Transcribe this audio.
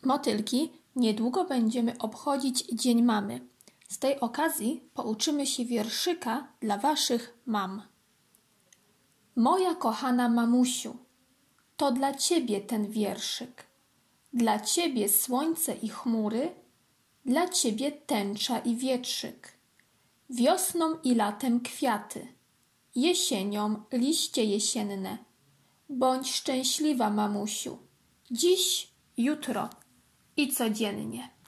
Motylki, niedługo będziemy obchodzić Dzień Mamy. Z tej okazji pouczymy się wierszyka dla waszych mam. Moja kochana mamusiu, to dla ciebie ten wierszyk. Dla ciebie słońce i chmury, dla ciebie tęcza i wietrzyk. Wiosną i latem kwiaty, jesienią liście jesienne. Bądź szczęśliwa, mamusiu, dziś, jutro i codziennie.